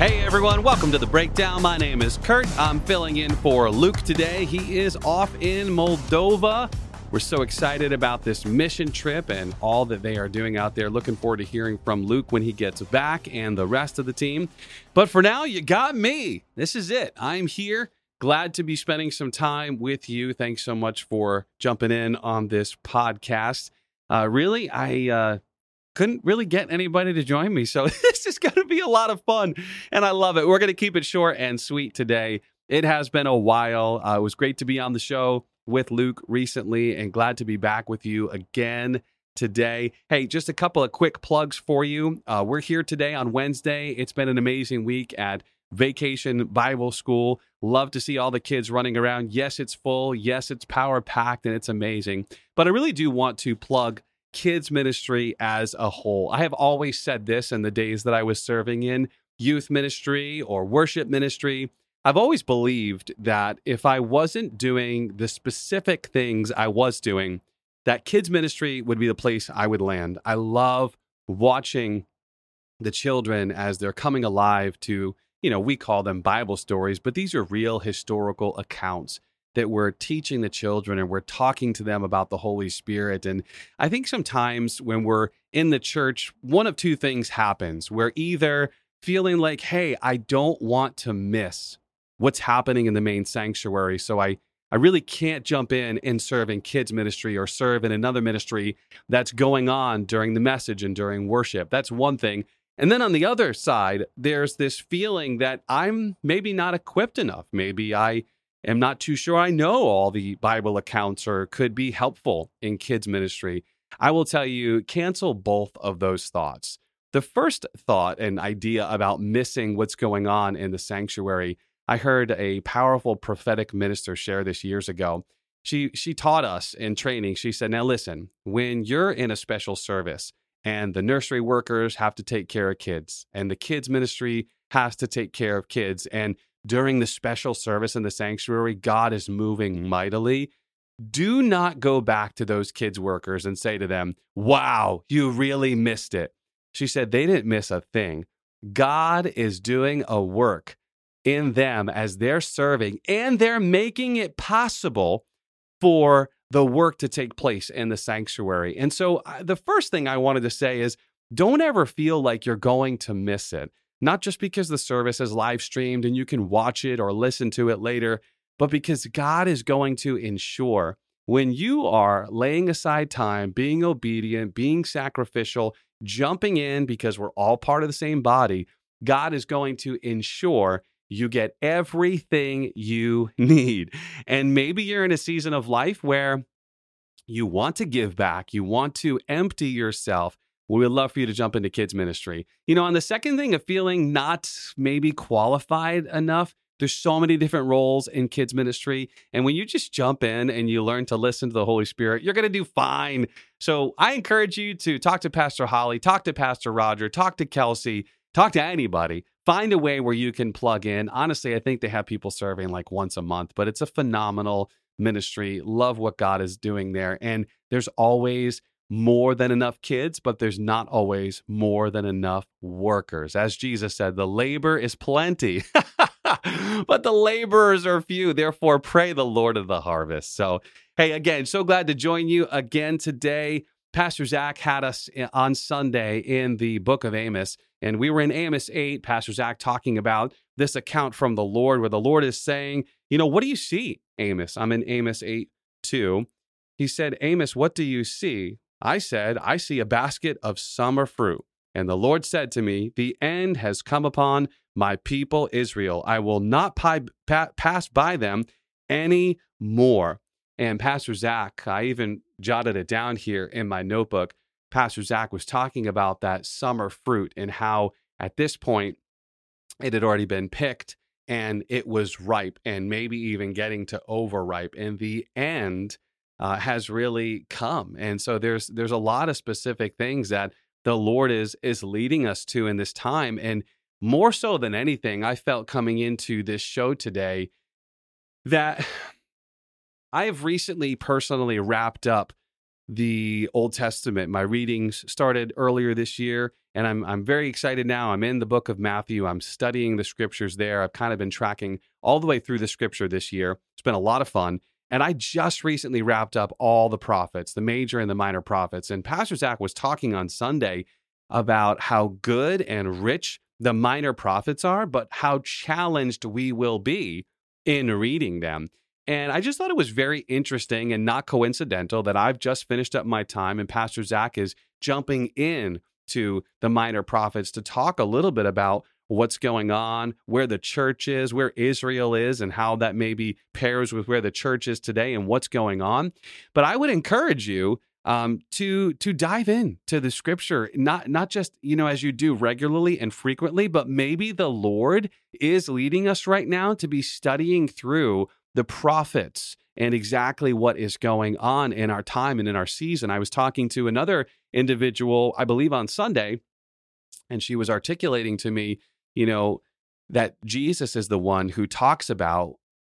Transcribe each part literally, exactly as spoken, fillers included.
Hey everyone, welcome to The Breakdown. My name is Kurt. I'm filling in for Luke today. He is off in Moldova. We're so excited about this mission trip and all that they are doing out there. Looking forward to hearing from Luke when he gets back and the rest of the team. But for now, you got me. This is it. I'm here. Glad to be spending some time with you. Thanks so much for jumping in on this podcast. Uh, really, I... Uh, couldn't really get anybody to join me. So this is going to be a lot of fun. And I love it. We're going to keep it short and sweet today. It has been a while. Uh, it was great to be on the show with Luke recently and glad to be back with you again today. Hey, just a couple of quick plugs for you. Uh, we're here today on Wednesday. It's been an amazing week at Vacation Bible School. Love to see all the kids running around. Yes, it's full. Yes, it's power packed and it's amazing. But I really do want to plug kids ministry as a whole. I have always said this in the days that I was serving in youth ministry or worship ministry. I've always believed that if I wasn't doing the specific things I was doing, that kids ministry would be the place I would land. I love watching the children as they're coming alive to, you know, we call them Bible stories, but these are real historical accounts that we're teaching the children and we're talking to them about the Holy Spirit. And I think sometimes when we're in the church, one of two things happens. We're either feeling like, hey, I don't want to miss what's happening in the main sanctuary. So I, I really can't jump in and serve in kids ministry or serve in another ministry that's going on during the message and during worship. That's one thing. And then on the other side, there's this feeling that I'm maybe not equipped enough. Maybe I am not too sure I know all the Bible accounts or could be helpful in kids ministry. I will tell you, cancel both of those thoughts. The first thought and idea about missing what's going on in the sanctuary, I heard a powerful prophetic minister share this years ago. She she taught us in training. She said, now listen, when you're in a special service and the nursery workers have to take care of kids and the kids ministry has to take care of kids, and during the special service in the sanctuary, God is moving mightily, do not go back to those kids workers and say to them, wow, you really missed it. She said they didn't miss a thing. God is doing a work in them as they're serving, and they're making it possible for the work to take place in the sanctuary. And so uh, the first thing I wanted to say is don't ever feel like you're going to miss it. Not just because the service is live streamed and you can watch it or listen to it later, but because God is going to ensure when you are laying aside time, being obedient, being sacrificial, jumping in because we're all part of the same body, God is going to ensure you get everything you need. And maybe you're in a season of life where you want to give back, you want to empty yourself. We would love for you to jump into kids ministry. You know, on the second thing of feeling not maybe qualified enough, there's so many different roles in kids ministry. And when you just jump in and you learn to listen to the Holy Spirit, you're going to do fine. So I encourage you to talk to Pastor Holly, talk to Pastor Roger, talk to Kelsey, talk to anybody. Find a way where you can plug in. Honestly, I think they have people serving like once a month, but it's a phenomenal ministry. Love what God is doing there. And there's always more than enough kids, but there's not always more than enough workers. As Jesus said, the labor is plenty, but the laborers are few. Therefore, pray the Lord of the harvest. So, hey, again, so glad to join you again today. Pastor Zach had us on Sunday in the book of Amos, and we were in Amos eight, Pastor Zach talking about this account from the Lord where the Lord is saying, you know, what do you see, Amos? I'm in Amos eight two. He said, Amos, what do you see? I said, I see a basket of summer fruit. And the Lord said to me, the end has come upon my people Israel. I will not pi- pa- pass by them any more. And Pastor Zach, I even jotted it down here in my notebook. Pastor Zach was talking about that summer fruit and how at this point it had already been picked and it was ripe and maybe even getting to overripe. And the end Uh, has really come. And so there's there's a lot of specific things that the Lord is is leading us to in this time. And more so than anything, I felt coming into this show today that I have recently personally wrapped up the Old Testament. My readings started earlier this year, And I'm I'm very excited now. I'm in the book of Matthew. I'm studying the scriptures there. I've kind of been tracking all the way through the scripture this year. It's been a lot of fun. And I just recently wrapped up all the prophets, the major and the minor prophets. And Pastor Zach was talking on Sunday about how good and rich the minor prophets are, but how challenged we will be in reading them. And I just thought it was very interesting and not coincidental that I've just finished up my time and Pastor Zach is jumping in to the minor prophets to talk a little bit about what's going on, where the church is, where Israel is, and how that maybe pairs with where the church is today and what's going on. But I would encourage you um, to to dive in to the scripture, not not just, you know, as you do regularly and frequently, but maybe the Lord is leading us right now to be studying through the prophets and exactly what is going on in our time and in our season. I was talking to another individual, I believe on Sunday, and she was articulating to me, you know, that Jesus is the one who talks about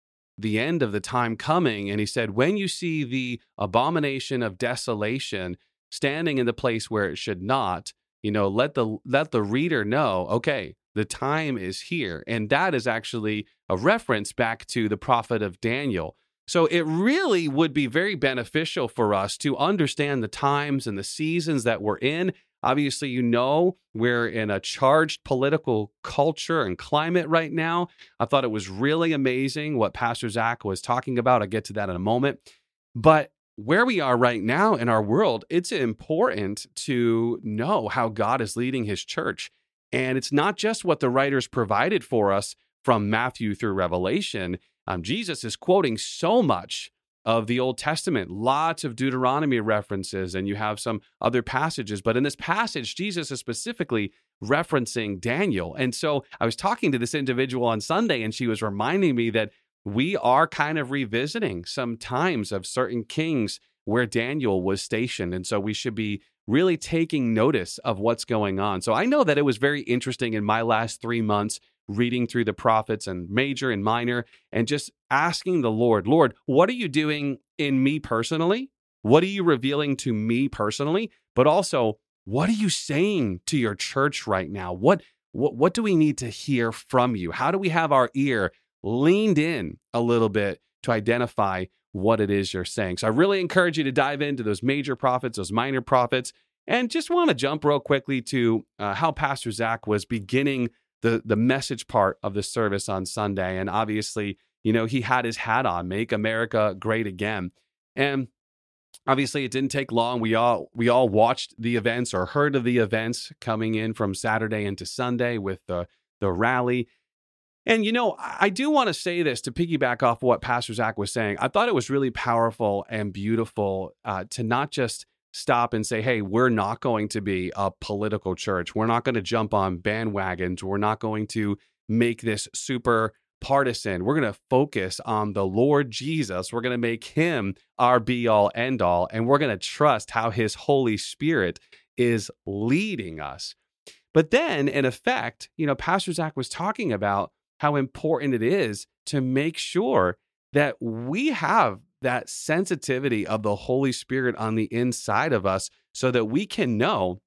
the end of the time coming. And he said, when you see the abomination of desolation standing in the place where it should not, you know, let the let the reader know, okay, the time is here. And that is actually a reference back to the prophet of Daniel. So it really would be very beneficial for us to understand the times and the seasons that we're in. Obviously, you know, we're in a charged political culture and climate right now. I thought it was really amazing what Pastor Zach was talking about. I'll get to that in a moment. But where we are right now in our world, it's important to know how God is leading his church. And it's not just what the writers provided for us from Matthew through Revelation. Um, Jesus is quoting so much of the Old Testament, lots of Deuteronomy references, and you have some other passages. But in this passage, Jesus is specifically referencing Daniel. And so I was talking to this individual on Sunday, and she was reminding me that we are kind of revisiting some times of certain kings where Daniel was stationed. And so we should be really taking notice of what's going on. So I know that it was very interesting in my last three months reading through the prophets and major and minor and just asking the Lord, Lord, what are you doing in me personally? What are you revealing to me personally? But also, what are you saying to your church right now? What, what, what do we need to hear from you? How do we have our ear leaned in a little bit to identify what it is you're saying? So I really encourage you to dive into those major prophets, those minor prophets, and just want to jump real quickly to uh, how Pastor Zach was beginning the the message part of the service on Sunday. And obviously, you know, he had his hat on, Make America Great Again. And obviously it didn't take long. We all we all watched the events or heard of the events coming in from Saturday into Sunday with the, the rally. And, you know, I do want to say this to piggyback off what Pastor Zach was saying. I thought it was really powerful and beautiful uh, to not just stop and say, hey, we're not going to be a political church. We're not going to jump on bandwagons. We're not going to make this super partisan. We're going to focus on the Lord Jesus. We're going to make him our be all end all. And we're going to trust how his Holy Spirit is leading us. But then in effect, you know, Pastor Zach was talking about how important it is to make sure that we have that sensitivity of the Holy Spirit on the inside of us so that we can know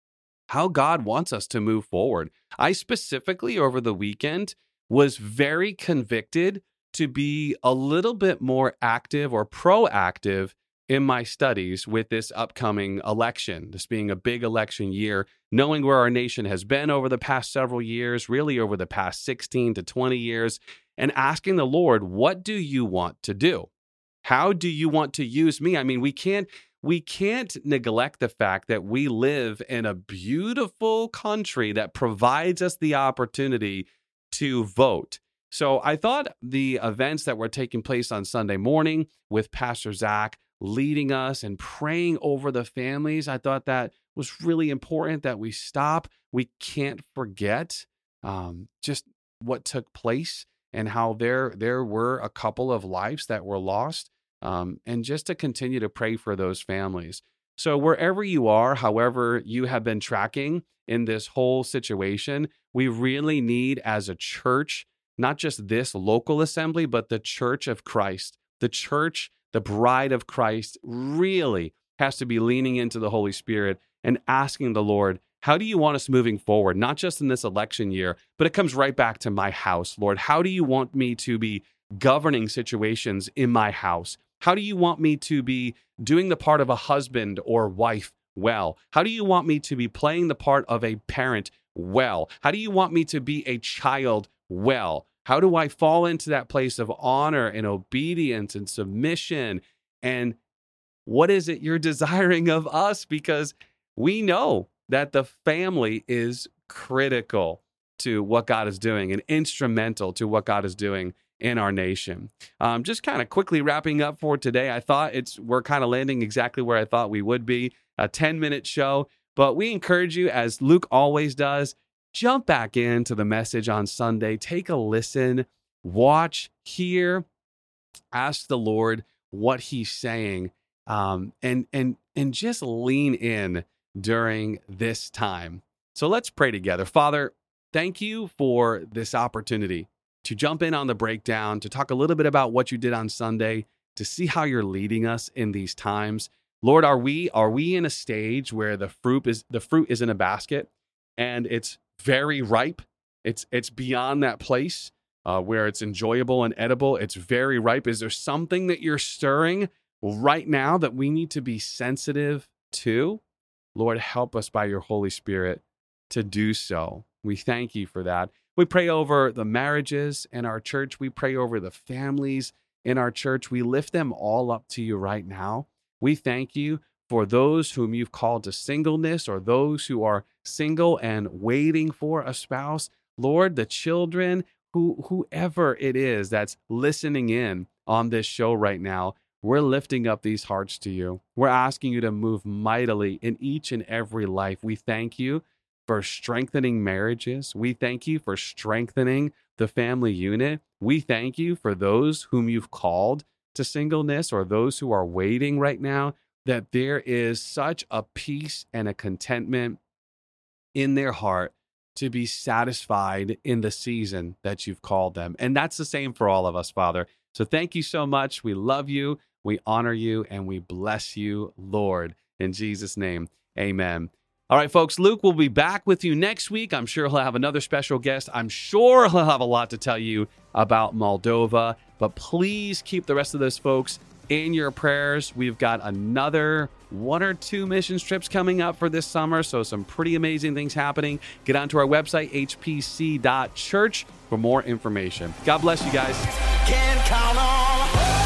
how God wants us to move forward. I specifically over the weekend was very convicted to be a little bit more active or proactive in my studies with this upcoming election, this being a big election year, knowing where our nation has been over the past several years, really over the past sixteen to twenty years, and asking the Lord, what do you want to do? How do you want to use me? I mean, we can't we can't neglect the fact that we live in a beautiful country that provides us the opportunity to vote. So I thought the events that were taking place on Sunday morning with Pastor Zach leading us and praying over the families, I thought that was really important that we stop. We can't forget um, just what took place and how there there were a couple of lives that were lost. Um, and just to continue to pray for those families. So wherever you are, however you have been tracking in this whole situation, we really need as a church, not just this local assembly, but the church of Christ. The church, the bride of Christ, really has to be leaning into the Holy Spirit and asking the Lord, How do you want us moving forward, not just in this election year, but it comes right back to my house, Lord. How do you want me to be governing situations in my house? How do you want me to be doing the part of a husband or wife well? How do you want me to be playing the part of a parent well? How do you want me to be a child well? How do I fall into that place of honor and obedience and submission? And what is it you're desiring of us? Because we know that the family is critical to what God is doing and instrumental to what God is doing in our nation. Um, just kind of quickly wrapping up for today. I thought it's we're kind of landing exactly where I thought we would be, a ten-minute show. But we encourage you, as Luke always does, jump back into the message on Sunday. Take a listen, watch, hear, ask the Lord what he's saying, um, and and and just lean in during this time. So let's pray together. Father, thank you for this opportunity to jump in on the breakdown, to talk a little bit about what you did on Sunday, to see how you're leading us in these times. Lord, are we are we in a stage where the fruit is the fruit is in a basket and it's very ripe? It's it's beyond that place uh, where it's enjoyable and edible. It's very ripe. Is there something that you're stirring right now that we need to be sensitive to? Lord, help us by your Holy Spirit to do so. We thank you for that. We pray over the marriages in our church. We pray over the families in our church. We lift them all up to you right now. We thank you for those whom you've called to singleness, or those who are single and waiting for a spouse. Lord, the children, who whoever it is that's listening in on this show right now, we're lifting up these hearts to you. We're asking you to move mightily in each and every life. We thank you for strengthening marriages. We thank you for strengthening the family unit. We thank you for those whom you've called to singleness, or those who are waiting right now, that there is such a peace and a contentment in their heart to be satisfied in the season that you've called them. And that's the same for all of us, Father. So thank you so much. We love you, we honor you, and we bless you, Lord. In Jesus' name, amen. All right, folks, Luke will be back with you next week. I'm sure he'll have another special guest. I'm sure he'll have a lot to tell you about Moldova. But please keep the rest of those folks in your prayers. We've got another one or two missions trips coming up for this summer, so some pretty amazing things happening. Get onto our website, h p c dot church, for more information. God bless you guys. Can't count on